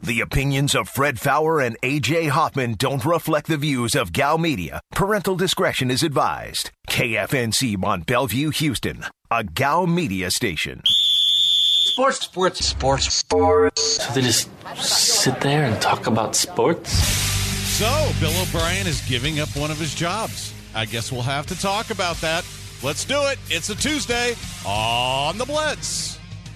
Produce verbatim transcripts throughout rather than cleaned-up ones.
The opinions of Fred Faour and A J Hoffman don't reflect the views of Gal Media. Parental discretion is advised. K F N C Mont Bellevue, Houston, a Gal Media station. Sports, sports, sports, sports. So they just sit there and talk about sports? So, Bill O'Brien is giving up one of his jobs. I guess we'll have to talk about that. Let's do it. It's a Tuesday on the Blitz.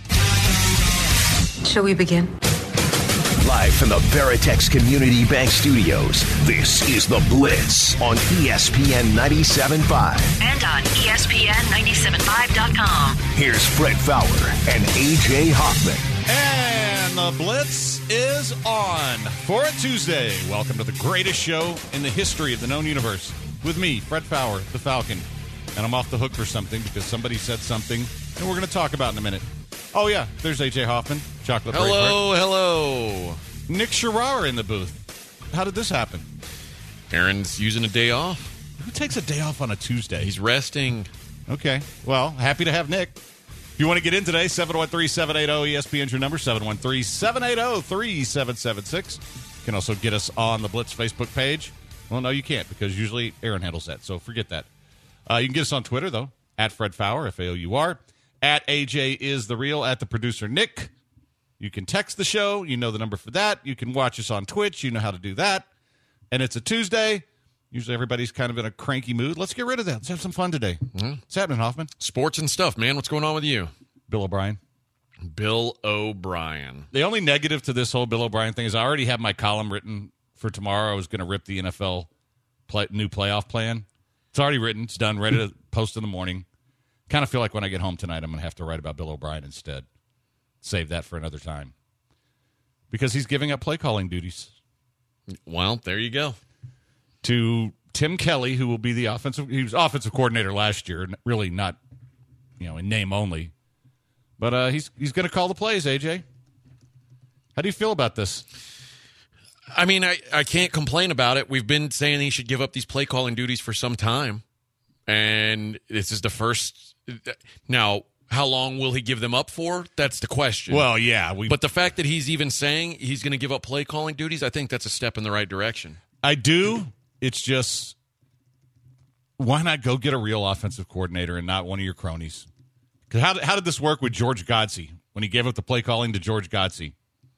Shall we begin? Live from the Veritex Community Bank Studios, this is The Blitz on E S P N ninety-seven point five. And on E S P N ninety-seven point five dot com. Here's Fred Faour and A J Hoffman. And The Blitz is on for a Tuesday. Welcome to the greatest show in the history of the known universe. With me, Fred Faour, the Falcon. And I'm off the hook for something because somebody said something, and we're going to talk about in a minute. Oh, yeah, there's A J Hoffman, Chocolate Break. Hello, hello. Nick Sherrar in the booth. How did this happen? Aaron's using a day off. Who takes a day off on a Tuesday? He's resting. Okay, well, happy to have Nick. If you want to get in today, seven one three, seven eight zero, E S P N's your number, seven one three, seven eight zero, three seven seven six. You can also get us on the Blitz Facebook page. Well, no, you can't because usually Aaron handles that, so forget that. Uh, you can get us on Twitter, though, at Fred Faour, F A O U R. At A J is the real, at the producer Nick. You can text the show. You know the number for that. You can watch us on Twitch. You know how to do that. And it's a Tuesday. Usually everybody's kind of in a cranky mood. Let's get rid of that. Let's have some fun today. Mm-hmm. What's happening, Hoffman? Sports and stuff, man. What's going on with you? Bill O'Brien. Bill O'Brien. The only negative to this whole Bill O'Brien thing is I already have my column written for tomorrow. I was going to rip the N F L play, new playoff plan. It's already written. It's done. Ready to post in the morning. Kind of feel like when I get home tonight, I'm going to have to write about Bill O'Brien instead. Save that for another time. Because he's giving up play calling duties. Well, there you go. To Tim Kelly, who will be the offensive, he was offensive coordinator last year, really not, you know, in name only. But uh, he's he's going to call the plays, A J. How do you feel about this? I mean, I, I can't complain about it. We've been saying he should give up these play calling duties for some time. And this is the first. Now, how long will he give them up for? That's the question. Well, yeah. We, but the fact that he's even saying he's going to give up play calling duties, I think that's a step in the right direction. I do. It's just, why not go get a real offensive coordinator and not one of your cronies? Because how, how did this work with George Godsey when he gave up the play calling to George Godsey?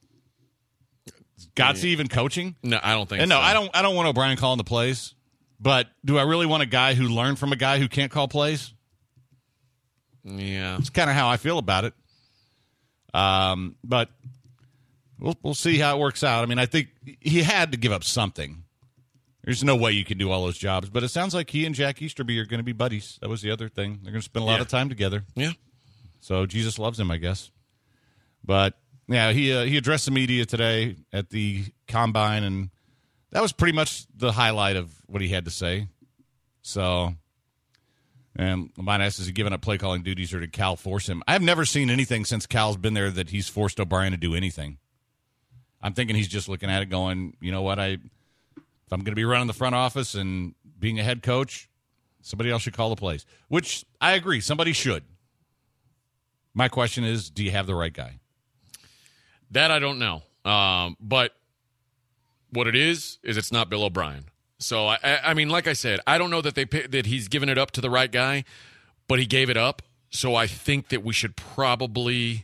Is Godsey yeah. even coaching? No, I don't think and so. No, I don't, I don't want O'Brien calling the plays. But do I really want a guy who learned from a guy who can't call plays? Yeah. It's kind of how I feel about it. Um, but we'll we'll see how it works out. I mean, I think he had to give up something. There's no way you can do all those jobs. But it sounds like he and Jack Easterby are going to be buddies. That was the other thing. They're going to spend a lot yeah. of time together. Yeah. So Jesus loves him, I guess. But, yeah, he uh, he addressed the media today at the Combine, and that was pretty much the highlight of what he had to say. So, and Lamont asks, is he giving up play calling duties or did Cal force him? I've never seen anything since Cal's been there that he's forced O'Brien to do anything. I'm thinking he's just looking at it going, you know what, I if I'm going to be running the front office and being a head coach, somebody else should call the plays. Which I agree, somebody should. My question is, do you have the right guy? That I don't know. Um, but what it is, is it's not Bill O'Brien. So, I, I mean, like I said, I don't know that they that he's given it up to the right guy, but he gave it up. So I think that we should probably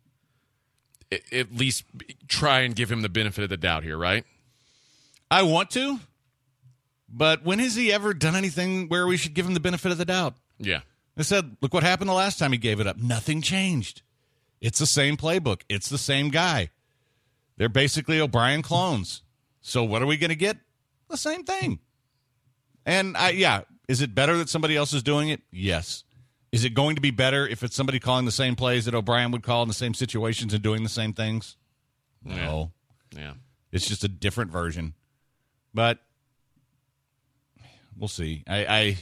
at least try and give him the benefit of the doubt here, right? I want to, but when has he ever done anything where we should give him the benefit of the doubt? Yeah. I said, look what happened the last time he gave it up. Nothing changed. It's the same playbook. It's the same guy. They're basically O'Brien clones. So what are we going to get? The same thing. And, I, yeah, is it better that somebody else is doing it? Yes. Is it going to be better if it's somebody calling the same plays that O'Brien would call in the same situations and doing the same things? No. Yeah. yeah. It's just a different version. But we'll see. I, I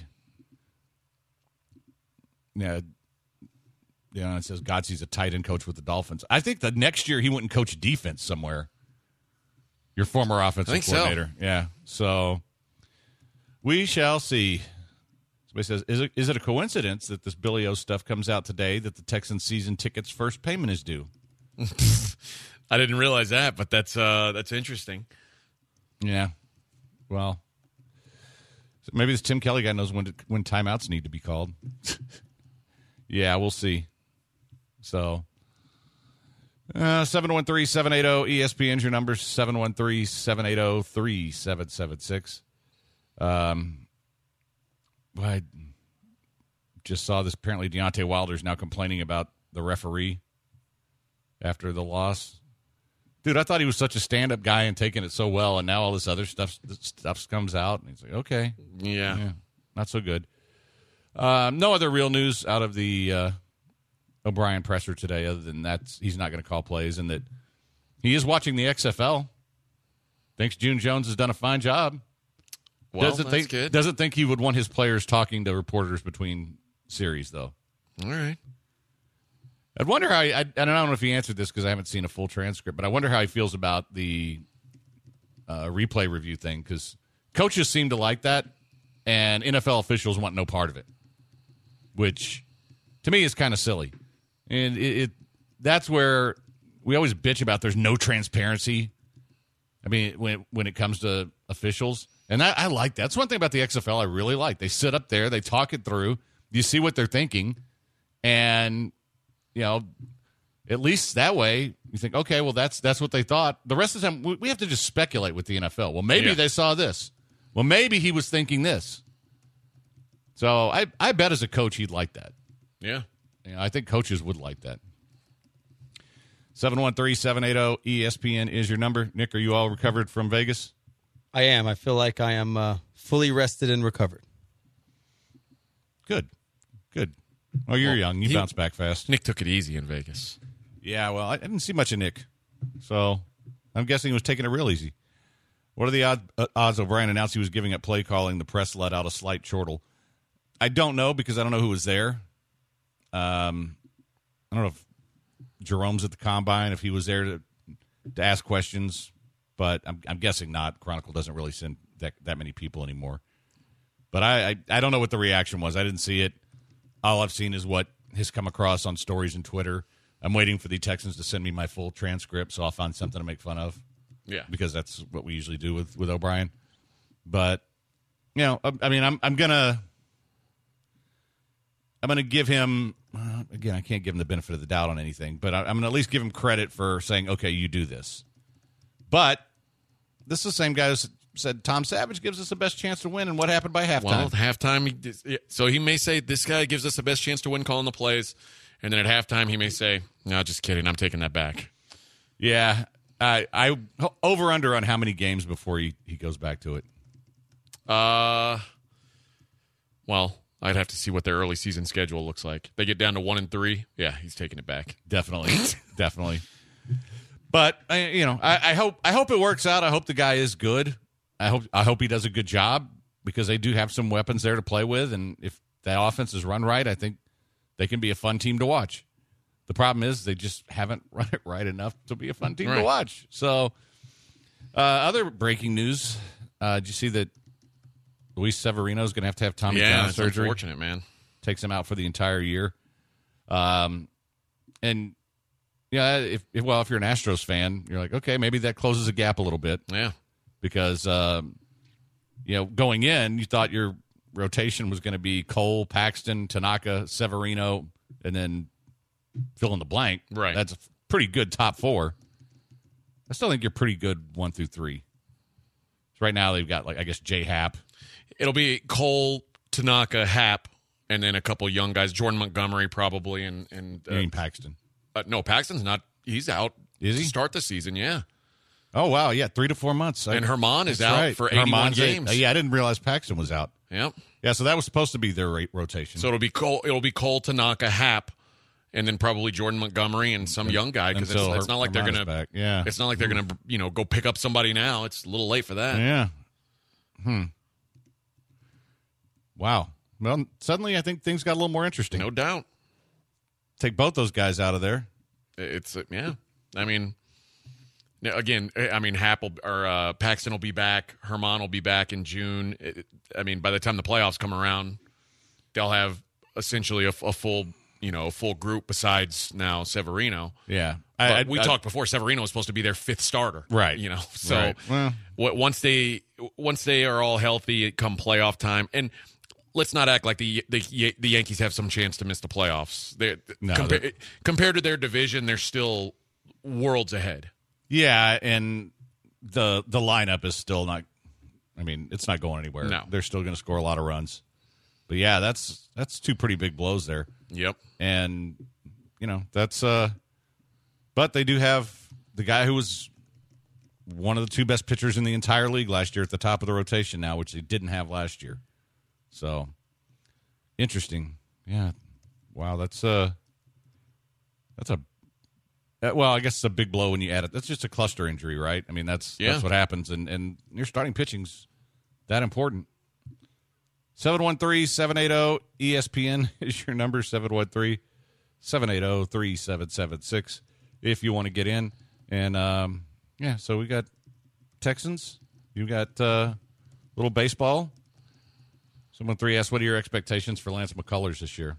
yeah, you know, it says Godsey's a tight end coach with the Dolphins. I think that next year he wouldn't coach defense somewhere. Your former offensive coordinator. So. Yeah. So we shall see. Somebody says, is it, is it a coincidence that this Billy O stuff comes out today that the Texans season tickets first payment is due? I didn't realize that, but that's uh, that's interesting. Yeah. Well, maybe this Tim Kelly guy knows when to, when timeouts need to be called. Yeah, we'll see. So, uh, seven one three, seven eight zero, E S P N's your number, seven one three, seven eight zero, three seven seven six. Um, I just saw this. Apparently, Deontay Wilder's now complaining about the referee after the loss. Dude, I thought he was such a stand-up guy and taking it so well, and now all this other stuff stuff comes out, and he's like, okay. Yeah. yeah not so good. Um, no other real news out of the uh, O'Brien presser today other than that he's not going to call plays and that he is watching the X F L. Thinks June Jones has done a fine job. Well, doesn't that's think, good. Doesn't think he would want his players talking to reporters between series, though. All right. I'd wonder how, he, I, I don't know if he answered this because I haven't seen a full transcript, but I wonder how he feels about the uh, replay review thing because coaches seem to like that, and N F L officials want no part of it, which to me is kind of silly. And it, it that's where we always bitch about there's no transparency. I mean, when when it comes to officials, and I, I like that. That's one thing about the X F L I really like. They sit up there, they talk it through, you see what they're thinking, and you know, at least that way you think, okay, well, that's that's what they thought. The rest of the time, we, we have to just speculate with the N F L. Well, maybe yeah. they saw this. Well, maybe he was thinking this. So I, I bet as a coach he'd like that. Yeah. You know, I think coaches would like that. seven one three, seven eight zero, E S P N is your number. Nick, are you all recovered from Vegas? I am. I feel like I am uh, fully rested and recovered. Good. Good. Oh, you're Well, young. You he- bounce back fast. Nick took it easy in Vegas. Yeah, well, I didn't see much of Nick. So I'm guessing he was taking it real easy. What are the odd, uh, odds O'Brien announced he was giving up play calling? The press let out a slight chortle. I don't know because I don't know who was there. Um, I don't know if Jerome's at the combine, if he was there to to ask questions, but I'm, I'm guessing not. Chronicle doesn't really send that, that many people anymore. But I, I I don't know what the reaction was. I didn't see it. All I've seen is what has come across on stories and Twitter. I'm waiting for the Texans to send me my full transcript, so I'll find something to make fun of. Yeah. Because that's what we usually do with, with O'Brien. But, you know, I, I mean, I'm I'm gonna I'm gonna give him uh, again. I can't give him the benefit of the doubt on anything, but I, I'm gonna at least give him credit for saying, okay, you do this. But this is the same guy who said Tom Savage gives us the best chance to win, and what happened by halftime? Well, halftime, he did, so he may say this guy gives us the best chance to win calling the plays, and then at halftime he may say, no, just kidding, I'm taking that back. Yeah, I, I over under on how many games before he, he goes back to it. Uh, well, I'd have to see what their early season schedule looks like. They get down to one and three. Yeah, he's taking it back. Definitely, definitely. But I, you know, I, I hope I hope it works out. I hope the guy is good. I hope I hope he does a good job because they do have some weapons there to play with, and if that offense is run right, I think they can be a fun team to watch. The problem is they just haven't run it right enough to be a fun team right. to watch. So, uh, other breaking news: uh, did you see that Luis Severino is going to have to have Tommy yeah, John it's surgery? unfortunate, man. Takes him out for the entire year. Um, and yeah, if, if well, if you're an Astros fan, you're like, okay, maybe that closes a gap a little bit. Yeah. Because, um, you know, going in, you thought your rotation was going to be Cole, Paxton, Tanaka, Severino, and then fill in the blank. Right. That's a pretty good top four. I still think you're pretty good one through three. So right now they've got, like, I guess, J Happ. It'll be Cole, Tanaka, Happ, and then a couple young guys. Jordan Montgomery probably. And, and uh, You mean Paxton? uh, no, Paxton's not. He's out. Is he? To start the season, yeah. Oh, wow, yeah, three to four months. And Herman is That's out right. for eighty-one Herman's eight. games. Uh, yeah, I didn't realize Paxton was out. Yep. Yeah, so that was supposed to be their rate rotation. So it'll be Cole. It'll be Cole, Tanaka, Happ, and then probably Jordan Montgomery and some young guy because it's, Until it's not like they're Herman's gonna. back. Yeah. It's not like they're gonna you know go pick up somebody now. It's a little late for that. Yeah. Hmm. Wow. Well, suddenly I think things got a little more interesting. No doubt. Take both those guys out of there. It's uh, yeah. I mean, again, I mean, Happ will, or uh, Paxton will be back. Herman will be back in June. It, I mean, by the time the playoffs come around, they'll have essentially a, a full you know, a full group besides now Severino. Yeah. But I, I, we I, talked before. Severino was supposed to be their fifth starter, Right. You know, so Right. Well. what, once they once they are all healthy, come playoff time, and let's not act like the the, the Yankees have some chance to miss the playoffs. They're, No, compa- they're- compared to their division, they're still worlds ahead. Yeah, and the the lineup is still not. I mean, it's not going anywhere. No. They're still going to score a lot of runs. But yeah, that's that's two pretty big blows there. Yep. And you know that's. uh But they do have the guy who was one of the two best pitchers in the entire league last year at the top of the rotation now, which they didn't have last year. So interesting. Yeah. Wow. That's uh That's a. Well, I guess it's a big blow when you add it. That's just a cluster injury, right? I mean, that's Yeah. that's what happens, and, and your starting pitching's that important. seven one three, seven eight zero, E S P N is your number, seven one three, seven eight zero, three seven seven six if you want to get in. And, um, yeah, so we got Texans. You got uh, little baseball. seven one three asks, what are your expectations for Lance McCullers this year?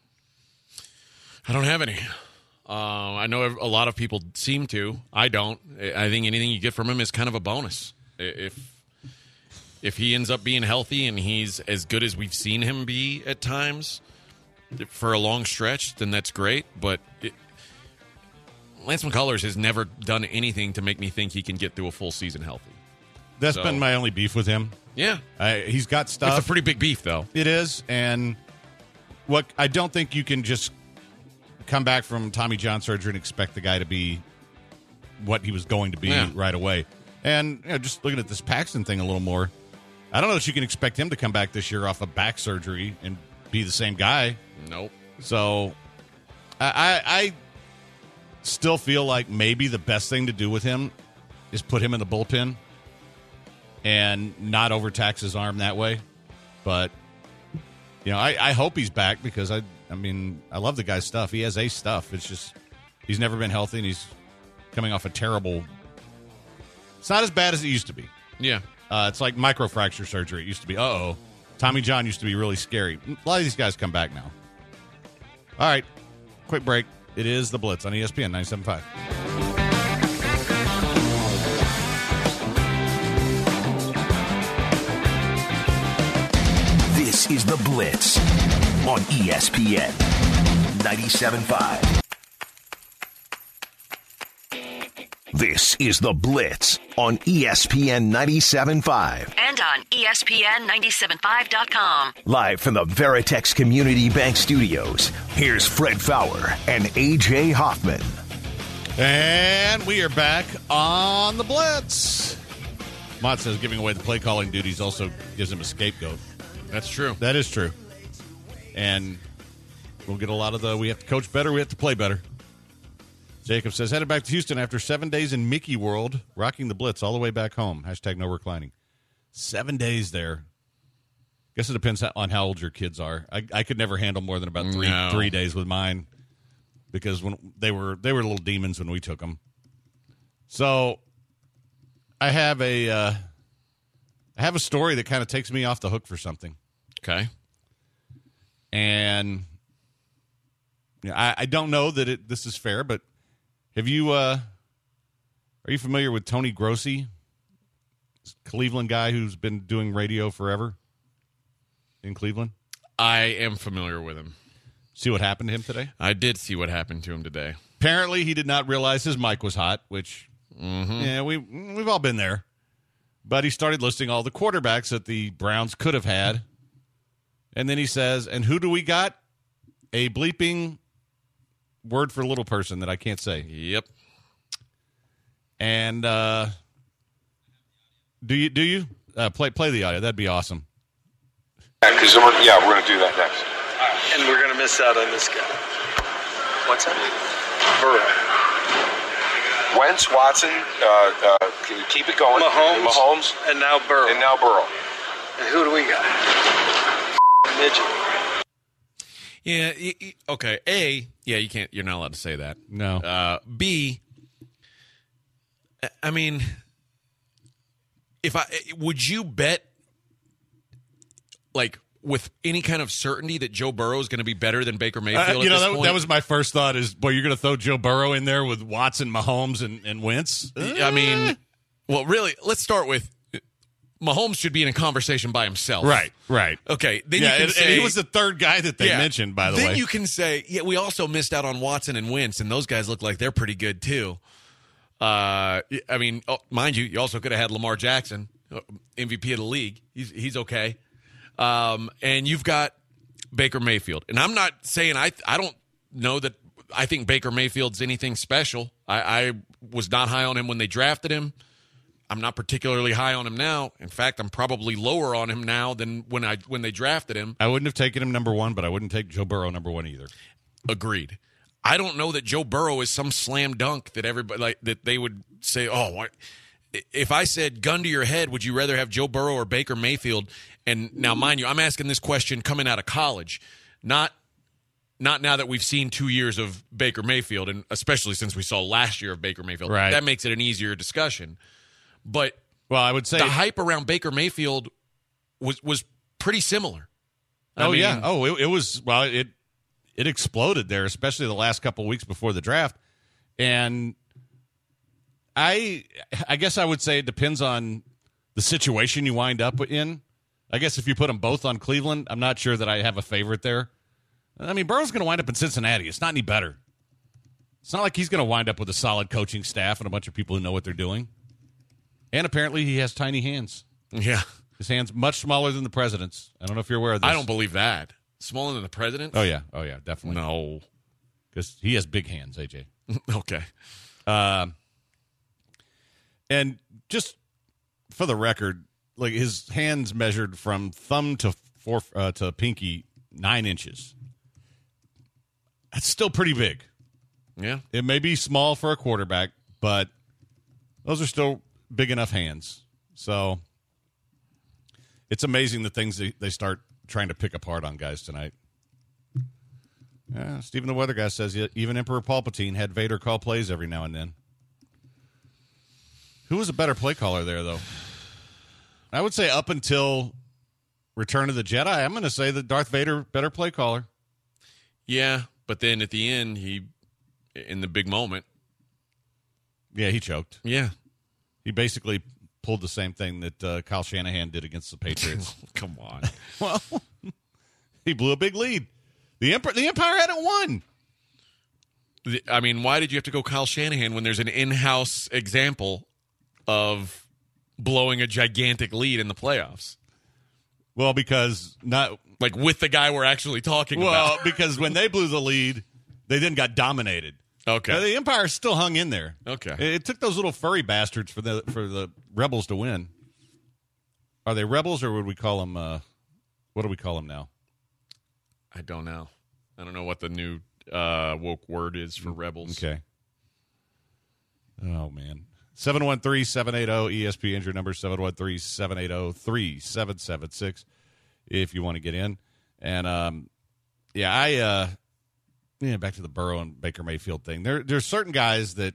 I don't have any. Uh, I know a lot of people seem to. I don't. I think anything you get from him is kind of a bonus. If if he ends up being healthy and he's as good as we've seen him be at times for a long stretch, then that's great. But it, Lance McCullers has never done anything to make me think he can get through a full season healthy. That's So- been my only beef with him. Yeah. I, he's got stuff. It's a pretty big beef, though. It is, and what I don't think you can just come back from Tommy John surgery and expect the guy to be what he was going to be Yeah. right away. And you know, just looking at this Paxton thing a little more, I don't know that you can expect him to come back this year off of back surgery and be the same guy. Nope. So I, I, I still feel like maybe the best thing to do with him is put him in the bullpen and not overtax his arm that way. But, you know, I, I hope he's back because, I I mean, I love the guy's stuff. He has ace stuff. It's just he's never been healthy, and he's coming off a terrible – it's not as bad as it used to be. Yeah. Uh, it's like microfracture surgery. It used to be, uh-oh. Tommy John used to be really scary. A lot of these guys come back now. All right, quick break. It is The Blitz on E S P N ninety-seven point five. This is The Blitz on E S P N ninety-seven point five. This is The Blitz on E S P N ninety-seven point five. And on E S P N nine seven five dot com. Live from the Veritex Community Bank Studios, here's Fred Fowler and A J Hoffman. And we are back on The Blitz. Mott says giving away the play calling duties also gives him a scapegoat. That's true. That is true. And we'll get a lot of the we have to coach better, we have to play better. Jacob says, headed back to Houston after seven days in Mickey World, rocking the Blitz all the way back home. Hashtag no reclining. Seven days there. Guess it depends on how old your kids are. I, I could never handle more than about three No. three days with mine because when they were they were little demons when we took them. So I have a uh, I have a story that kind of takes me off the hook for something. Okay. And you know, I, I don't know that it, this is fair, but have you, uh, are you familiar with Tony Grossi, this Cleveland guy who's been doing radio forever in Cleveland? I am familiar with him. See what happened to him today? I did see what happened to him today. Apparently, he did not realize his mic was hot, which, yeah, we, we've all been there. But he started listing all the quarterbacks that the Browns could have had. And then he says, and who do we got? A bleeping word for little person that I can't say. Yep. And uh, do you do you uh, play play the audio? That'd be awesome. Because we're, yeah, we're going to do that next. And we're going to miss out on this guy. What's that? Burrow. Wentz, Watson, uh, uh, can you keep it going? Mahomes. Mahomes, And now Burrow. and now Burrow. And who do we got? Midget. Yeah. y- y- Okay. A. Yeah. You can't. You're not allowed to say that. No. Uh, B. I- I mean, if I would you bet like with any kind of certainty that Joe Burrow is going to be better than Baker Mayfield. Uh, you at know, this that, point. that was my first thought is, boy, you're going to throw Joe Burrow in there with Watson, Mahomes, and, and Wentz? I mean, well, really, let's start with Mahomes should be in a conversation by himself. Right, right. Okay, then yeah, you can and, say, and he was the third guy that they yeah, mentioned, by the then way. Then you can say, yeah, we also missed out on Watson and Wentz, and those guys look like they're pretty good too. Uh, I mean, oh, mind you, you also could have had Lamar Jackson, M V P of the league. He's he's okay. Um, and you've got Baker Mayfield. And I'm not saying I I don't know that I think Baker Mayfield's anything special. I, I was not high on him when they drafted him. I'm not particularly high on him now. In fact, I'm probably lower on him now than when I when they drafted him. I wouldn't have taken him number one, but I wouldn't take Joe Burrow number one either. Agreed. I don't know that Joe Burrow is some slam dunk that everybody like that they would say, oh, what? If I said gun to your head, would you rather have Joe Burrow or Baker Mayfield? And now, mind you, I'm asking this question coming out of college, not not now that we've seen two years of Baker Mayfield, and especially since we saw last year of Baker Mayfield. Right. That makes it an easier discussion. But well, I would say the hype around Baker Mayfield was was pretty similar. I oh mean, yeah, oh it, it was. Well, it it exploded there, especially the last couple of weeks before the draft, and I I guess I would say it depends on the situation you wind up in. I guess if you put them both on Cleveland, I'm not sure that I have a favorite there. I mean, Burrow's going to wind up in Cincinnati. It's not any better. It's not like he's going to wind up with a solid coaching staff and a bunch of people who know what they're doing. And apparently he has tiny hands. Yeah. His hand's much smaller than the president's. I don't know if you're aware of this. I don't believe that. Smaller than the president? Oh, yeah. Oh, yeah, definitely. No. Because he has big hands, A J. Okay. Um, and just for the record, like his hands measured from thumb to four, uh, to pinky, nine inches. That's still pretty big. Yeah. It may be small for a quarterback, but those are still big enough hands. So it's amazing the things they, they start trying to pick apart on guys tonight. Yeah, Stephen the Weather Guy says even Emperor Palpatine had Vader call plays every now and then. Who was a better play caller there, though? I would say up until Return of the Jedi, I'm going to say that Darth Vader better play caller. Yeah, but then at the end, he, in the big moment. Yeah, he choked. Yeah. He basically pulled the same thing that uh, Kyle Shanahan did against the Patriots. Come on. Well, he blew a big lead. The Empire, the Empire hadn't won. I mean, why did you have to go Kyle Shanahan when there's an in-house example of blowing a gigantic lead in the playoffs? Well, because not like with the guy we're actually talking well, about. Well, because when they blew the lead, they then got dominated. Okay, now, the Empire still hung in there. Okay, it, it took those little furry bastards for the for the Rebels to win. Are they Rebels or would we call them? Uh, what do we call them now? I don't know. I don't know what the new uh, woke word is for rebels. Okay. Oh, man. seven one three, seven eight zero, E S P N, your number, seven one three, seven eight zero, three seven seven six if you want to get in. And, um, yeah, I, uh, yeah, back to the Burrow and Baker Mayfield thing. There, there's certain guys that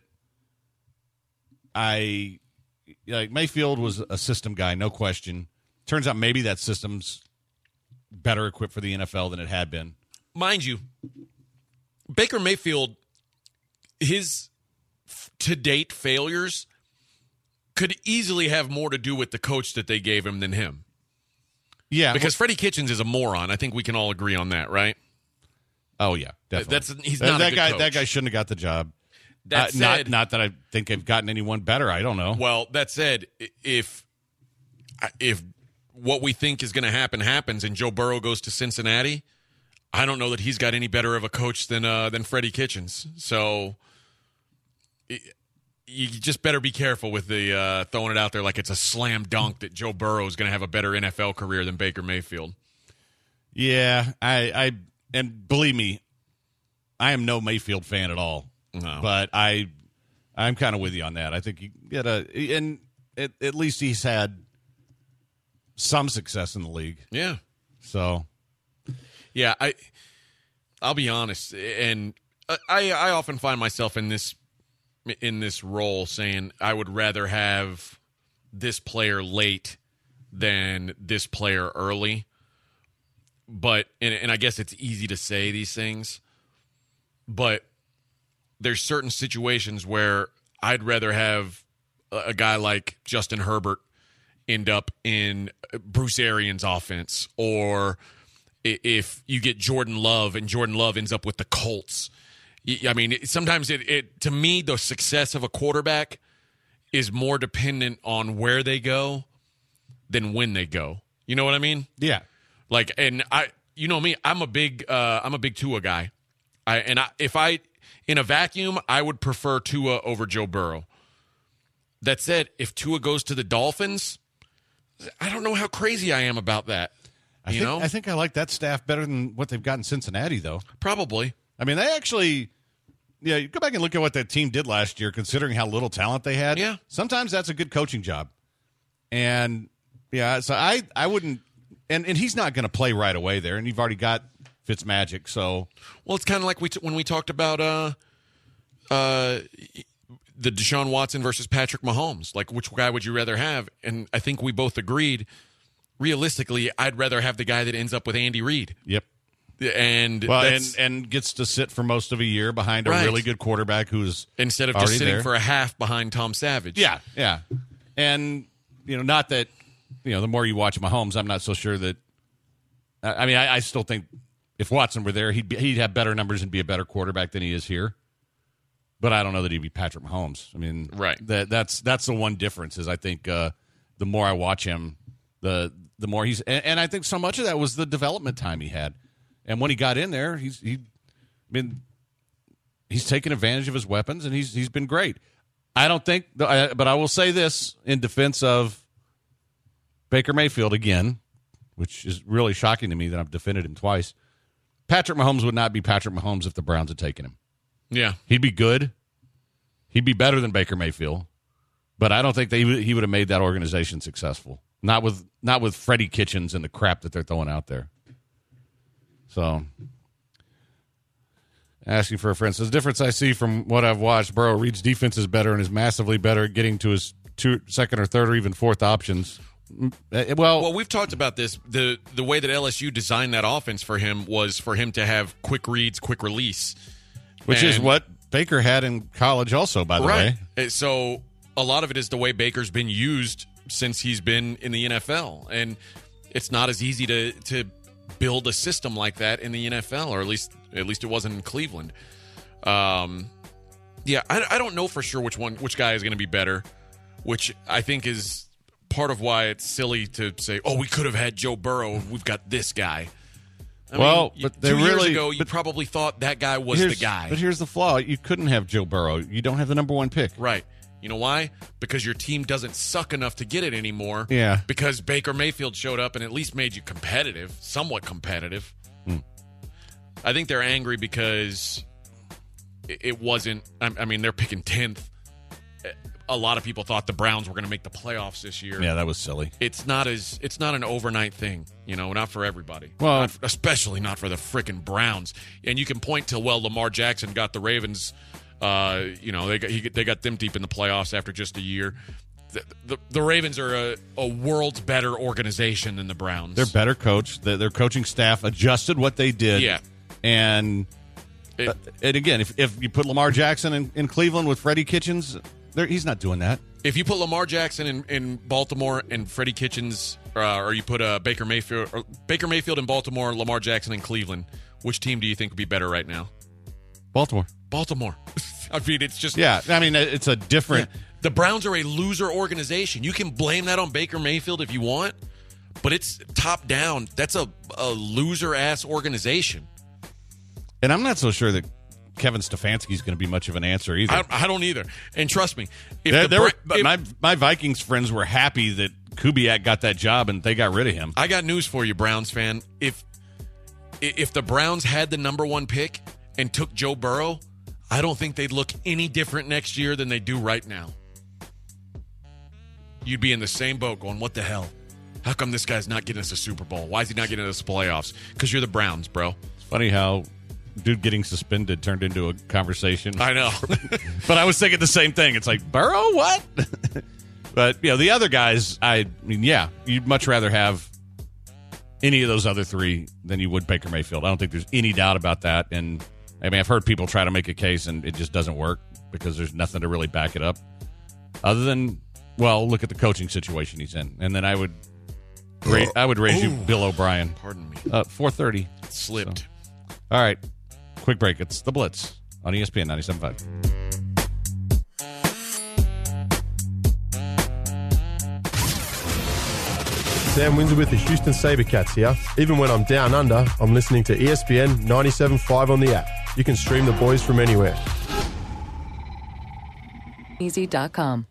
I, like, Mayfield was a system guy, no question. Turns out maybe that system's better equipped for the N F L than it had been. Mind you, Baker Mayfield, his to-date failures could easily have more to do with the coach that they gave him than him. Yeah. Because Freddie Kitchens is a moron. I think we can all agree on that, right? Oh, yeah, definitely. That's he's not that a good guy. coach. That guy shouldn't have got the job. That uh, said, not, not that I think I've gotten anyone better. I don't know. Well, that said, if if what we think is going to happen happens and Joe Burrow goes to Cincinnati, I don't know that he's got any better of a coach than uh, than Freddie Kitchens. So it, you just better be careful with the uh, throwing it out there like it's a slam dunk that Joe Burrow is going to have a better N F L career than Baker Mayfield. Yeah, I, I and believe me, I am no Mayfield fan at all. No. But I, I'm kind of with you on that. I think you get a, and at, at least he's had some success in the league. Yeah. So. Yeah, I, I'll be honest, and I, I often find myself in this, in this role saying I would rather have this player late than this player early. but and, and I guess it's easy to say these things, but there's certain situations where I'd rather have a, a guy like Justin Herbert end up in Bruce Arians' offense, or if you get Jordan Love and Jordan Love ends up with the Colts. I mean, sometimes it, it to me, the success of a quarterback is more dependent on where they go than when they go. You know what I mean? Yeah. Like, and I, you know me, I'm a big, uh, I'm a big Tua guy. I and I, if I, in a vacuum, I would prefer Tua over Joe Burrow. That said, if Tua goes to the Dolphins, I don't know how crazy I am about that. I you think, know, I think I like that staff better than what they've got in Cincinnati, though. Probably. I mean, they actually, yeah, you go back and look at what that team did last year, considering how little talent they had. Yeah. Sometimes that's a good coaching job. And, yeah, so I, I wouldn't, and, and he's not going to play right away there, and you've already got Fitzmagic, so. Well, it's kind of like we t- when we talked about uh, uh, the Deshaun Watson versus Patrick Mahomes. Like, which guy would you rather have? And I think we both agreed, realistically, I'd rather have the guy that ends up with Andy Reid. Yep. And, well, that's, and and gets to sit for most of a year behind a right. really good quarterback who's instead of just sitting there. for a half behind Tom Savage. Yeah, yeah. And, you know, not that, you know, the more you watch Mahomes, I'm not so sure that, I mean, I, I still think if Watson were there, he'd be, he'd have better numbers and be a better quarterback than he is here. But I don't know that he'd be Patrick Mahomes. I mean, right. That that's that's the one difference is I think uh, the more I watch him, the the more he's and, and I think so much of that was the development time he had. And when he got in there, he's he, I mean, he's taken advantage of his weapons, and he's he's been great. I don't think, but I will say this in defense of Baker Mayfield again, which is really shocking to me that I've defended him twice. Patrick Mahomes would not be Patrick Mahomes if the Browns had taken him. Yeah, he'd be good. He'd be better than Baker Mayfield, but I don't think that he would, he would have made that organization successful. Not with not with Freddie Kitchens and the crap that they're throwing out there. So, asking for a friend says, the difference I see from what I've watched, Burrow reads defense is better and is massively better at getting to his two, second or third or even fourth options. Well, well, we've talked about this. The the way that L S U designed that offense for him was for him to have quick reads, quick release. Which and, is what Baker had in college also, by the right. way. So, a lot of it is the way Baker's been used since he's been in the N F L. And it's not as easy to to build a system like that in the N F L, or at least at least it wasn't in Cleveland. Um, yeah, I, I don't know for sure which one, which guy is going to be better, which I think is part of why it's silly to say, "Oh, we could have had Joe Burrow. We've got this guy." I well, mean, but two they years really, ago, you but probably thought that guy was the guy. But here's the flaw: you couldn't have Joe Burrow. You don't have the number one pick, right? You know why? Because your team doesn't suck enough to get it anymore. Yeah. Because Baker Mayfield showed up and at least made you competitive, somewhat competitive. Hmm. I think they're angry because it wasn't. I mean, they're picking tenth. A lot of people thought the Browns were going to make the playoffs this year. Yeah, that was silly. It's not as it's not an overnight thing, you know, not for everybody. Well, not, especially not for the freaking Browns. And you can point to, well, Lamar Jackson got the Ravens. Uh, you know, they got he, they got them deep in the playoffs after just a year. The, the, the Ravens are a, a world's better organization than the Browns. They're better coached. Their, their coaching staff adjusted what they did. Yeah. And, it, uh, and again, if, if you put Lamar Jackson in, in Cleveland with Freddie Kitchens, he's not doing that. If you put Lamar Jackson in, in Baltimore and Freddie Kitchens, uh, or you put uh, Baker Mayfield or Baker Mayfield in Baltimore, Lamar Jackson in Cleveland, which team do you think would be better right now? Baltimore. Baltimore. I mean, it's just... Yeah, I mean, it's a different... Yeah. The Browns are a loser organization. You can blame that on Baker Mayfield if you want, but it's top down. That's a, a loser-ass organization. And I'm not so sure that Kevin Stefanski's going to be much of an answer either. I, I don't either. And trust me, if there, the there were, if, my my Vikings friends were happy that Kubiak got that job and they got rid of him. I got news for you, Browns fan. If if the Browns had the number one pick and took Joe Burrow, I don't think they'd look any different next year than they do right now. You'd be in the same boat going, what the hell? How come this guy's not getting us a Super Bowl? Why is he not getting us playoffs? Because you're the Browns, bro. It's funny how dude getting suspended turned into a conversation. I know. But I was thinking the same thing. It's like, Burrow, what? But, you know, the other guys, I mean, yeah, you'd much rather have any of those other three than you would Baker Mayfield. I don't think there's any doubt about that. And I mean, I've heard people try to make a case, and it just doesn't work because there's nothing to really back it up. Other than, well, look at the coaching situation he's in, and then I would, rate, I would raise Ooh. you Bill O'Brien. Pardon me. Uh, four thirty slipped. So. All right, quick break. It's the Blitz on E S P N ninety-seven point five. Sam Windsor with the Houston SaberCats here. Even when I'm down under, I'm listening to E S P N ninety-seven point five on the app. You can stream the boys from anywhere. easy dot com.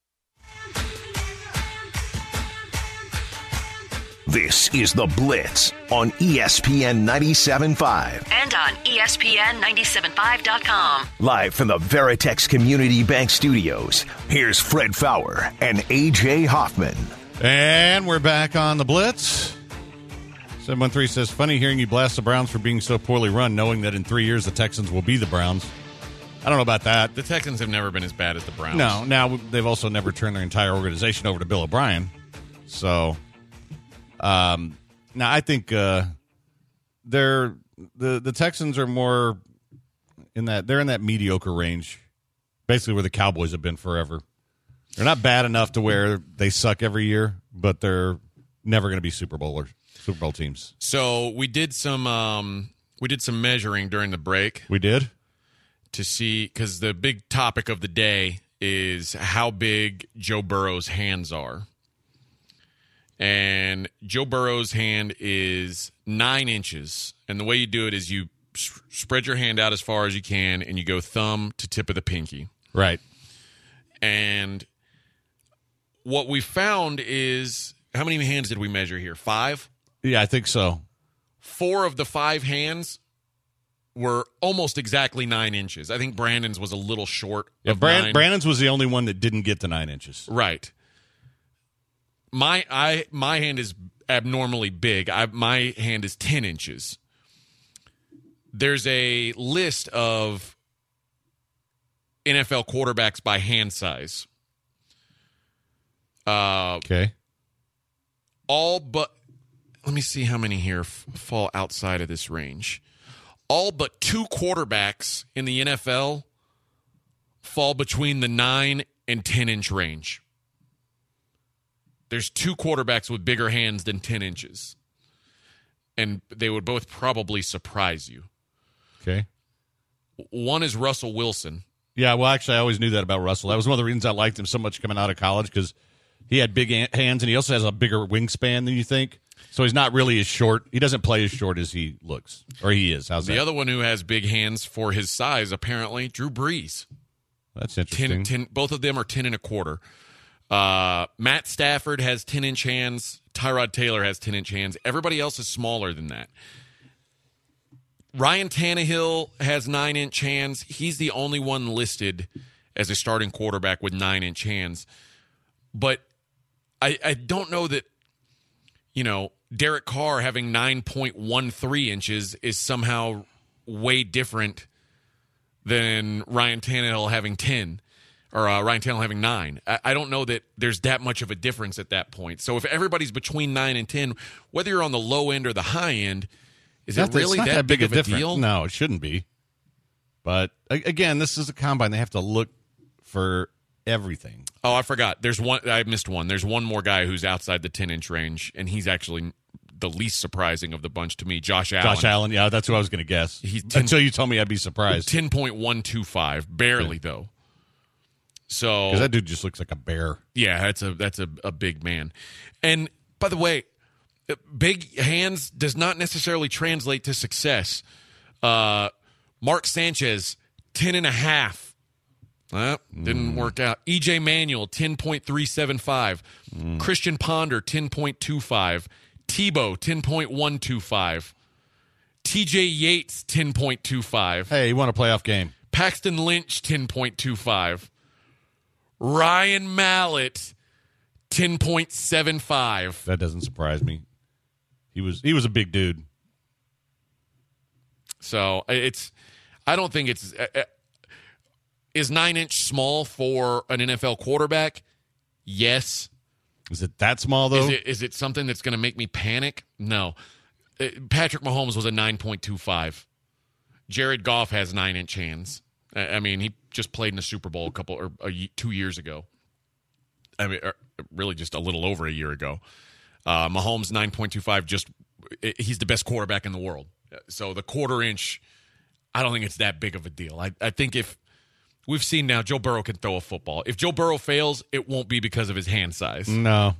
This is The Blitz on E S P N ninety-seven point five. And on E S P N ninety-seven point five dot com. Live from the Veritex Community Bank Studios, here's Fred Faour and A J Hoffman. And we're back on The Blitz. seven one three says, funny hearing you blast the Browns for being so poorly run, knowing that in three years the Texans will be the Browns. I don't know about that. The Texans have never been as bad as the Browns. No. Now, they've also never turned their entire organization over to Bill O'Brien. So, um, now I think uh, they're the, the Texans are more in that, they're in that mediocre range, basically where the Cowboys have been forever. They're not bad enough to where they suck every year, but they're never going to be Super Bowlers, Super Bowl teams. So we did some um, we did some measuring during the break. We did to see because the big topic of the day is how big Joe Burrow's hands are, and Joe Burrow's hand is nine inches. And the way you do it is you s- spread your hand out as far as you can, and you go thumb to tip of the pinky. Right. And what we found is, how many hands did we measure here? Five? Yeah, I think so. Four of the five hands were almost exactly nine inches. I think Brandon's was a little short. Yeah, of Brand- nine. Brandon's was the only one that didn't get to nine inches. Right. My I my hand is abnormally big. I, my hand is ten inches. There's a list of N F L quarterbacks by hand size. Uh, okay. All but, let me see how many here f- fall outside of this range. All but two quarterbacks in the N F L fall between the nine and ten inch range. There's two quarterbacks with bigger hands than ten inches. And they would both probably surprise you. Okay. One is Russell Wilson. Yeah, well, actually, I always knew that about Russell. That was one of the reasons I liked him so much coming out of college, because he had big hands, and he also has a bigger wingspan than you think. So he's not really as short. He doesn't play as short as he looks, or he is. How's the that? other one who has big hands for his size, apparently, Drew Brees. That's interesting. ten, ten, both of them are ten and a quarter. Uh, Matt Stafford has ten-inch hands. Tyrod Taylor has ten-inch hands. Everybody else is smaller than that. Ryan Tannehill has nine-inch hands. He's the only one listed as a starting quarterback with nine-inch hands. But I, I don't know that, you know, Derek Carr having nine point one three inches is somehow way different than Ryan Tannehill having ten, or uh, Ryan Tannehill having nine. I, I don't know that there's that much of a difference at that point. So if everybody's between nine and ten, whether you're on the low end or the high end, is Not it that- really it's not that, big big of a a difference. deal? No, it shouldn't be. But a- again, this is a combine. They have to look for everything. Oh, I forgot. There's one. I missed one. There's one more guy who's outside the ten-inch range, and he's actually the least surprising of the bunch to me. Josh Allen. Josh Allen, yeah, that's who I was going to guess. He's ten, Until you told me, I'd be surprised. ten point one two five, barely Okay. though. So Because that dude just looks like a bear. yeah, that's a that's a, a big man. And by the way, big hands does not necessarily translate to success. Uh, Mark Sanchez, ten and a half. Well, didn't Mm. work out. E J Manuel, ten point three seven five. Mm. Christian Ponder, ten point two five. Tebow, ten point one two five. T J Yates, ten point two five. Hey, you won a playoff game. Paxton Lynch, ten point two five. Ryan Mallett, ten point seven five. That doesn't surprise me. He was he was a big dude. So it's, I don't think it's, uh, uh, is nine inch small for an N F L quarterback? Yes. Is it that small, though? Is it, is it something that's going to make me panic? No. Uh, Patrick Mahomes was a nine point two five. Jared Goff has nine-inch hands. I, I mean, he just played in the Super Bowl a couple or a, two years ago. I mean, really just a little over a year ago. Uh, Mahomes, nine point two five, just he's the best quarterback in the world. So the quarter inch, I don't think it's that big of a deal. I, I think if we've seen now Joe Burrow can throw a football. If Joe Burrow fails, it won't be because of his hand size. No.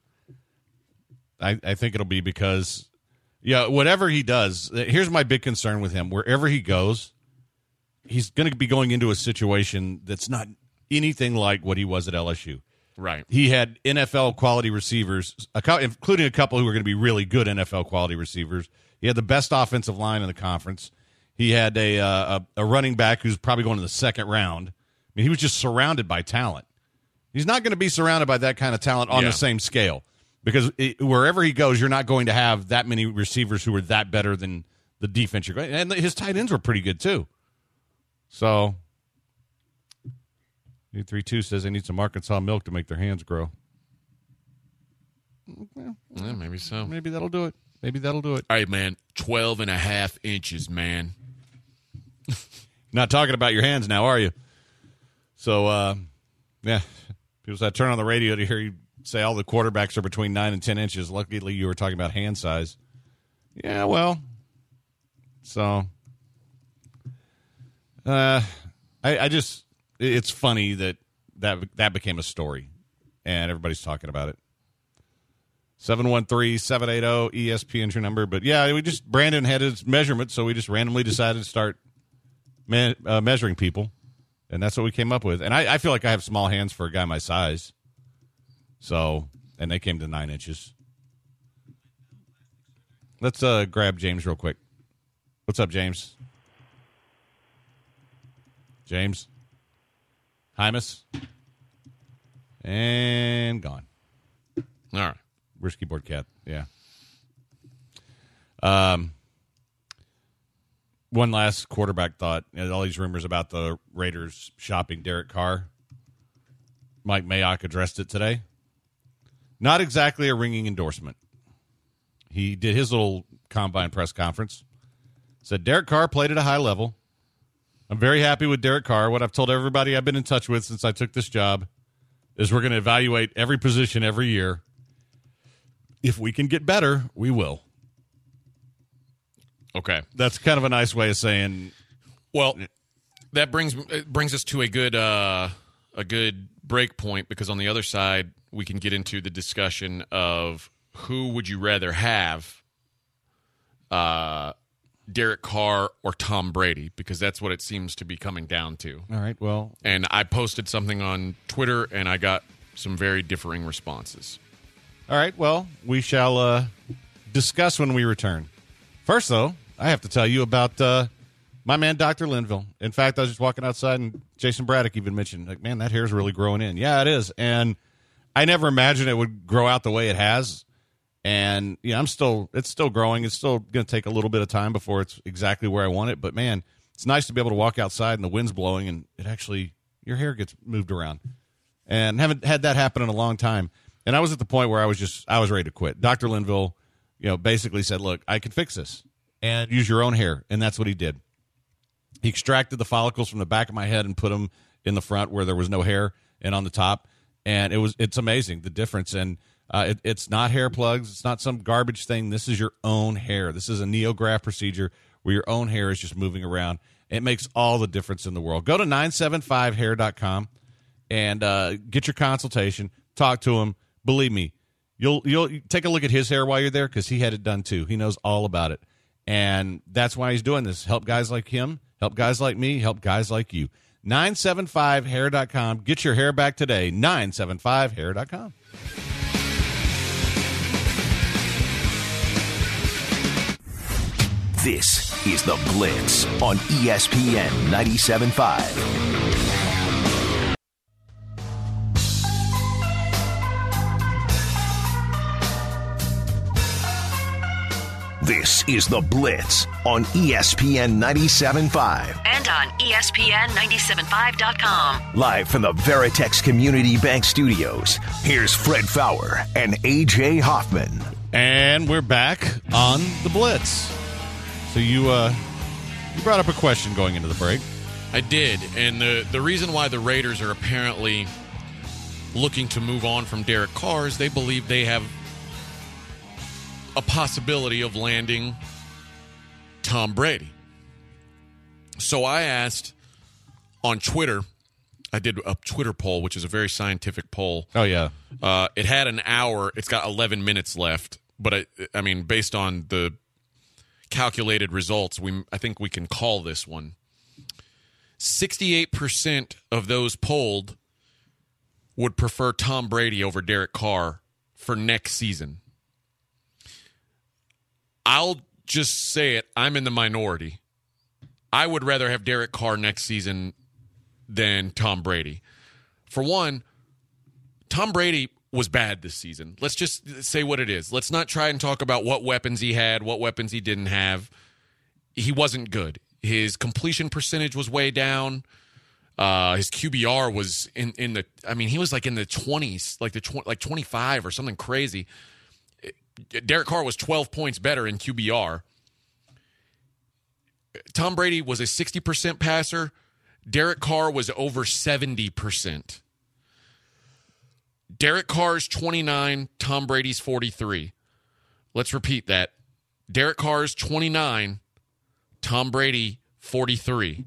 I, I think it'll be because, yeah, whatever he does, here's my big concern with him. Wherever he goes, he's going to be going into a situation that's not anything like what he was at L S U. Right. He had N F L quality receivers, including a couple who were going to be really good N F L quality receivers. He had the best offensive line in the conference. He had a, uh, a a running back who's probably going to the second round. I mean, he was just surrounded by talent. He's not going to be surrounded by that kind of talent on yeah. the same scale because it, wherever he goes, you're not going to have that many receivers who are that better than the defense you're going. And his tight ends were pretty good too. So, eight three two says they need some Arkansas milk to make their hands grow. Well, yeah, maybe so. Maybe that'll do it. Maybe that'll do it. All right, man. twelve and a half inches, man. Not talking about your hands now, are you? So, uh, yeah. People said turn on the radio to hear you say all the quarterbacks are between nine and ten inches. Luckily, you were talking about hand size. Yeah, well. So, uh, I, I just, it's funny that, that that became a story, and everybody's talking about it. seven one three, seven eight zero, E S P N's your number. But, yeah, we just, Brandon had his measurement, so we just randomly decided to start me- uh, measuring people, and that's what we came up with. And I, I feel like I have small hands for a guy my size. So, and they came to nine inches. Let's uh, grab James real quick. What's up, James? James? Hymus? And gone. All right. Where's Keyboard Cat? Yeah. Um. One last quarterback thought. You know, all these rumors about the Raiders shopping Derek Carr. Mike Mayock addressed it today. Not exactly a ringing endorsement. He did his little combine press conference. Said Derek Carr played at a high level. I'm very happy with Derek Carr. What I've told everybody I've been in touch with since I took this job is we're going to evaluate every position every year. If we can get better, we will. Okay. That's kind of a nice way of saying. Well, that brings it brings us to a good uh, a good break point, because on the other side we can get into the discussion of who would you rather have, uh, Derek Carr or Tom Brady, because that's what it seems to be coming down to. All right. Well, and I posted something on Twitter, and I got some very differing responses. All right, well, we shall uh, discuss when we return. First, though, I have to tell you about uh, my man, Doctor Linville. In fact, I was just walking outside, and Jason Braddock even mentioned, like, man, that hair's really growing in. Yeah, it is. And I never imagined it would grow out the way it has. And, yeah, I'm still, it's still growing. It's still going to take a little bit of time before it's exactly where I want it. But, man, it's nice to be able to walk outside and the wind's blowing, and it actually, your hair gets moved around. And haven't had that happen in a long time. And I was at the point where I was just, I was ready to quit. Doctor Linville, you know, basically said, look, I can fix this and use your own hair. And that's what he did. He extracted the follicles from the back of my head and put them in the front where there was no hair and on the top. And it was, it's amazing, the difference. And uh, it, it's not hair plugs. It's not some garbage thing. This is your own hair. This is a NeoGraft procedure where your own hair is just moving around. It makes all the difference in the world. Go to nine seven five hair dot com and uh, get your consultation. Talk to him. Believe me, you'll you'll take a look at his hair while you're there, because he had it done too. He knows all about it. And that's why he's doing this. Help guys like him, help guys like me, help guys like you. nine seven five hair dot com. Get your hair back today. nine seven five hair dot com. This is The Blitz on E S P N ninety-seven point five. This is The Blitz on E S P N ninety-seven point five. And on E S P N ninety-seven point five dot com. Live from the Veritex Community Bank Studios, here's Fred Faour and A J Hoffman. And we're back on The Blitz. So you uh, you brought up a question going into the break. I did, and the, the reason why the Raiders are apparently looking to move on from Derek Carr is they believe they have a possibility of landing Tom Brady. So I asked on Twitter, I did a Twitter poll, which is a very scientific poll. Oh, yeah. Uh, it had an hour. It's got eleven minutes left. But, I, I mean, based on the calculated results, we I think we can call this one. sixty-eight percent of those polled would prefer Tom Brady over Derek Carr for next season. I'll just say it. I'm in the minority. I would rather have Derek Carr next season than Tom Brady. For one, Tom Brady was bad this season. Let's just say what it is. Let's not try and talk about what weapons he had, what weapons he didn't have. He wasn't good. His completion percentage was way down. Uh, his Q B R was in, in the. I mean, he was like in the twenties, like the tw- like twenty-five or something crazy. Derek Carr was twelve points better in Q B R. Tom Brady was a sixty percent passer. Derek Carr was over seventy percent. Derek Carr's twenty-nine, Tom Brady's forty-three. Let's repeat that. Derek Carr's twenty-nine, Tom Brady forty-three.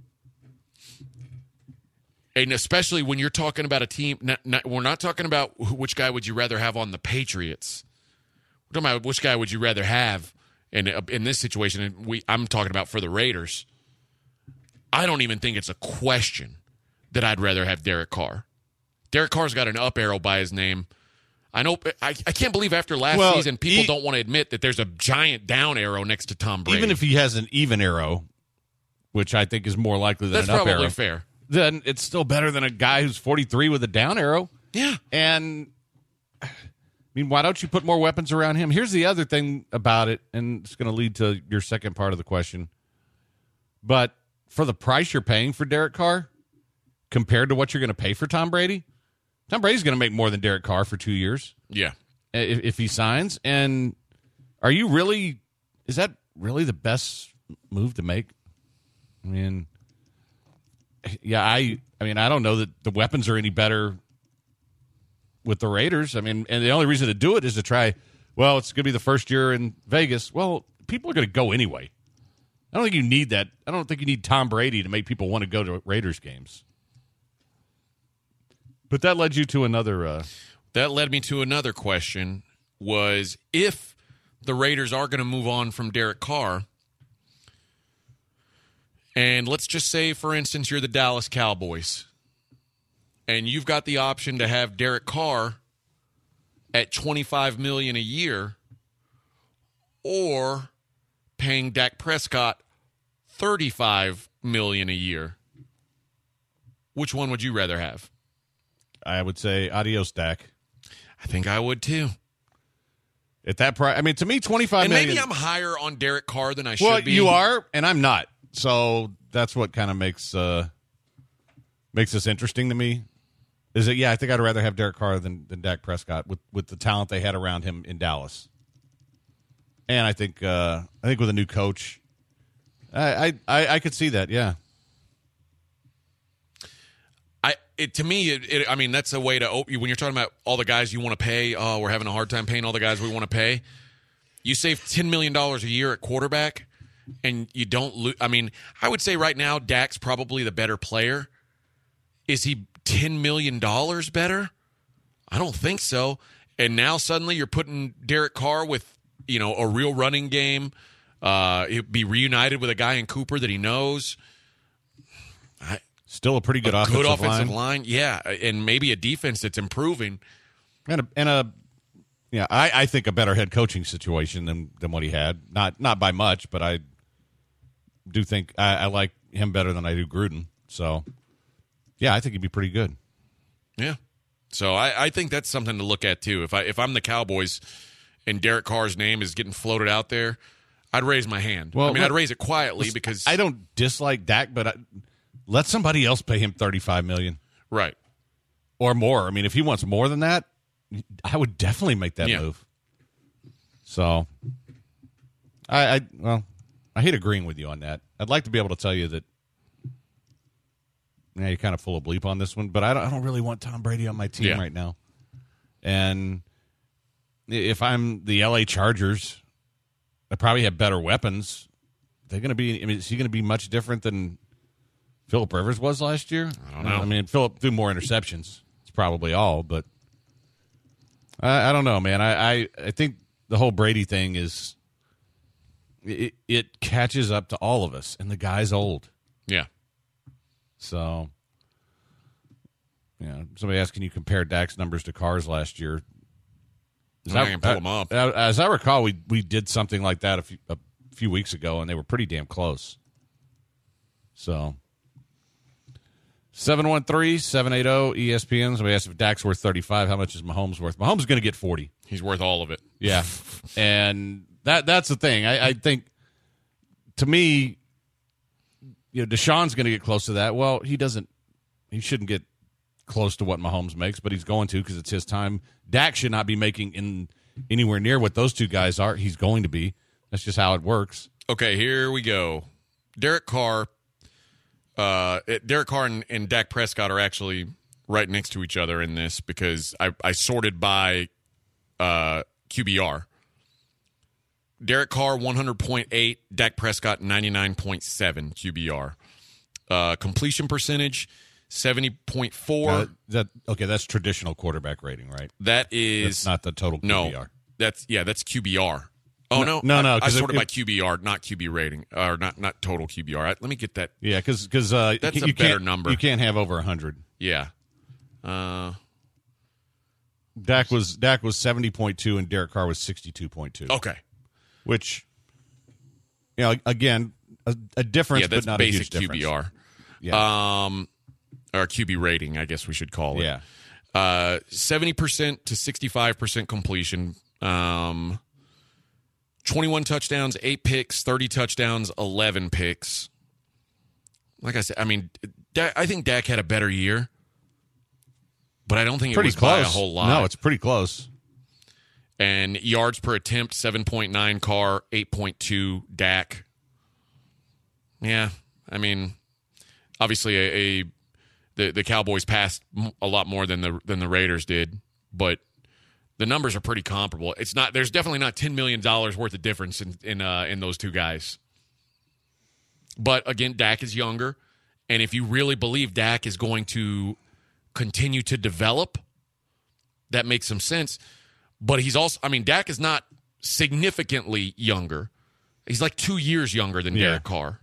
And especially when you're talking about a team, not, not, we're not talking about which guy would you rather have on the Patriots. We're talking about which guy would you rather have in, in this situation. And we, I'm talking about for the Raiders. I don't even think it's a question that I'd rather have Derek Carr. Derek Carr's got an up arrow by his name. I know. I, I can't believe after last well, season, people he, don't want to admit that there's a giant down arrow next to Tom Brady. Even if he has an even arrow, which I think is more likely than That's an up probably arrow. fair. Then it's still better than a guy who's forty-three with a down arrow. Yeah. And, I mean, why don't you put more weapons around him? Here's the other thing about it, and it's going to lead to your second part of the question. But for the price you're paying for Derek Carr, compared to what you're going to pay for Tom Brady, Tom Brady's going to make more than Derek Carr for two years. Yeah. If, if he signs. And are you really, is that really the best move to make? I mean, yeah, I, I mean, I don't know that the weapons are any better with the Raiders. I mean, and the only reason to do it is to try, well, it's going to be the first year in Vegas. Well, people are going to go anyway. I don't think you need that. I don't think you need Tom Brady to make people want to go to Raiders games. But that led you to another. Uh, that led me to another question, was if the Raiders are going to move on from Derek Carr, and let's just say, for instance, you're the Dallas Cowboys, and you've got the option to have Derek Carr at twenty-five million dollars a year, or paying Dak Prescott thirty-five million dollars a year. Which one would you rather have? I would say adios, Dak. I think I would too. At that price, I mean, to me, twenty-five and million. Maybe I'm higher on Derek Carr than I well, should be. You are, and I'm not. So that's what kind of makes uh, makes this interesting to me. Is that yeah? I think I'd rather have Derek Carr than than Dak Prescott with with the talent they had around him in Dallas. And I think uh, I think with a new coach, I I, I could see that. Yeah. I it to me it, it I mean that's a way to open when you're talking about all the guys you want to pay. Oh, we're having a hard time paying all the guys we want to pay. You save ten million dollars a year at quarterback, and you don't lose. I mean, I would say right now Dak's probably the better player. Is he ten million dollars better? I don't think so. And now suddenly you're putting Derek Carr with, you know, a real running game. Uh, he'll be reunited with a guy in Cooper that he knows. I, Still a pretty good a offensive, good offensive line. line. Yeah, and maybe a defense that's improving. And a, and a yeah, I, I think a better head coaching situation than, than what he had. Not not by much, but I do think I, I like him better than I do Gruden. So, yeah, I think he'd be pretty good. Yeah. So I, I think that's something to look at too. If I if I'm the Cowboys and Derek Carr's name is getting floated out there, I'd raise my hand. Well, I mean, let- I'd raise it quietly because I don't dislike Dak, but I, let somebody else pay him thirty-five million dollars. Right. Or more. I mean, if he wants more than that, I would definitely make that Yeah. move. So, I, I well, I hate agreeing with you on that. I'd like to be able to tell you that. Yeah, you're kind of full of bleep on this one, but I don't, I don't really want Tom Brady on my team Yeah. right now. And if I'm the L A Chargers, I probably have better weapons. They're going to be. I mean, is he going to be much different than Phillip Rivers was last year? I don't know. I mean, Phillip threw more interceptions. It's probably all, but I, I don't know, man. I, I, I think the whole Brady thing is it, it catches up to all of us, and the guy's old. Yeah. So, you know, somebody asked, can you compare Dak's numbers to Carr's last year? As I can pull them up. As I recall, we we did something like that a few, a few weeks ago, and they were pretty damn close. So, seven one three, seven eight zero, E S P N. Somebody asked if Dak's worth thirty-five, how much is Mahomes worth? Mahomes is going to get forty. He's worth all of it. Yeah. And that that's the thing. I, I think, to me, you know, Deshaun's going to get close to that. Well, he doesn't, he shouldn't get close to what Mahomes makes, but he's going to because it's his time. Dak should not be making in anywhere near what those two guys are. He's going to be. That's just how it works. Okay, here we go. Derek Carr, uh, it- Derek Carr and, and Dak Prescott are actually right next to each other in this because I, I sorted by uh, Q B R. Derek Carr, one hundred point eight. Dak Prescott, ninety-nine point seven Q B R. Uh, completion percentage, seventy point four. Uh, that okay, that's traditional quarterback rating, right? That is That's not the total Q B R. no. That's yeah. That's Q B R. Oh no, No, no, no, I, I 'cause sorted if- by Q B R, not Q B rating, or not not total Q B R. I, let me get that. Yeah, because because uh, That's you, a you better can't, number. You can't have over a hundred. Yeah. Uh, Dak was Dak was seventy point two, and Derek Carr was sixty two point two. okay. Which, you know, again, a, a difference, Yeah, that's but not a huge basic Q difference. B R. Yeah. Um, or Q B rating, I guess we should call it. Yeah. Uh, seventy percent to sixty-five percent completion. Um, twenty-one touchdowns, eight picks, thirty touchdowns, eleven picks. Like I said, I mean, Dak, I think Dak had a better year, but I don't think Pretty it was close. by a whole lot. No, it's pretty close. And yards per attempt, seven point nine Carr, eight point two Dak. Yeah, I mean, obviously a, a the the Cowboys passed m- a lot more than the than the Raiders did, but the numbers are pretty comparable. It's not there's definitely not ten million dollars worth of difference in in uh, in those two guys. But again, Dak is younger, and if you really believe Dak is going to continue to develop, that makes some sense. But he's also, I mean, Dak is not significantly younger. He's like two years younger than Yeah. Derek Carr.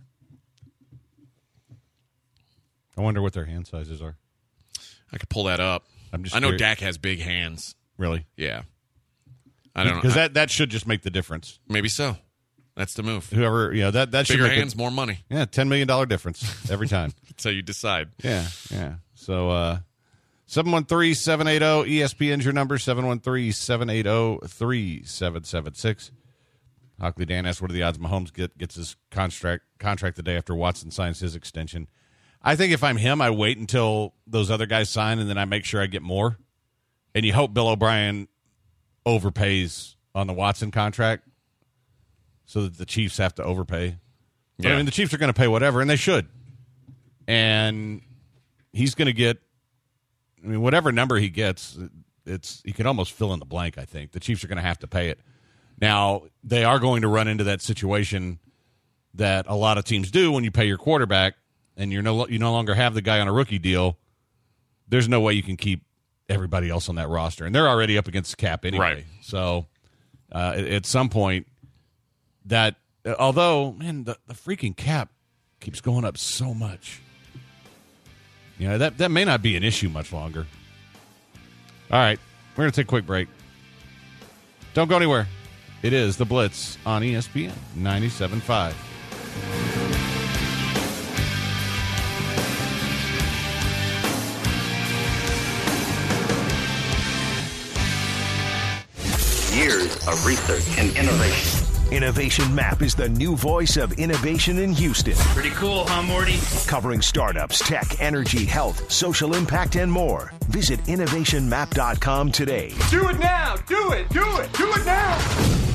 I wonder what their hand sizes are. I could pull that up. I'm just I know curious. Dak has big hands. Really? Yeah. I don't know. Because that, that should just make the difference. Maybe so. That's the move. Whoever, you know, that, that should Bigger make hands, a, more money. yeah, ten million dollars difference every time. That's how you decide. Yeah, yeah. So, uh, seven one three, seven eight zero, E S P N's your number, seven one three, seven eight zero, three seven seven six. Hockley Dan asked, what are the odds Mahomes get, gets his contract contract the day after Watson signs his extension? I think if I'm him, I wait until those other guys sign, and then I make sure I get more. And you hope Bill O'Brien overpays on the Watson contract so that the Chiefs have to overpay. But, Yeah. I mean, the Chiefs are going to pay whatever, and they should. And he's going to get, I mean, whatever number he gets, it's he can almost fill in the blank, I think. The Chiefs are going to have to pay it. Now, they are going to run into that situation that a lot of teams do when you pay your quarterback and you're no, you no longer have the guy on a rookie deal. There's no way you can keep everybody else on that roster. And they're already up against the cap anyway. Right. So, uh, at, at some point, that, although, man, the, the freaking cap keeps going up so much. You know, that, that may not be an issue much longer. All right, we're going to take a quick break. Don't go anywhere. It is The Blitz on E S P N ninety-seven point five. Years of research and innovation. Innovation Map is the new voice of innovation in Houston. Pretty cool, huh, Morty? Covering startups, tech, energy, health, social impact, and more. Visit innovation map dot com today. Do it now! Do it! Do it! Do it now!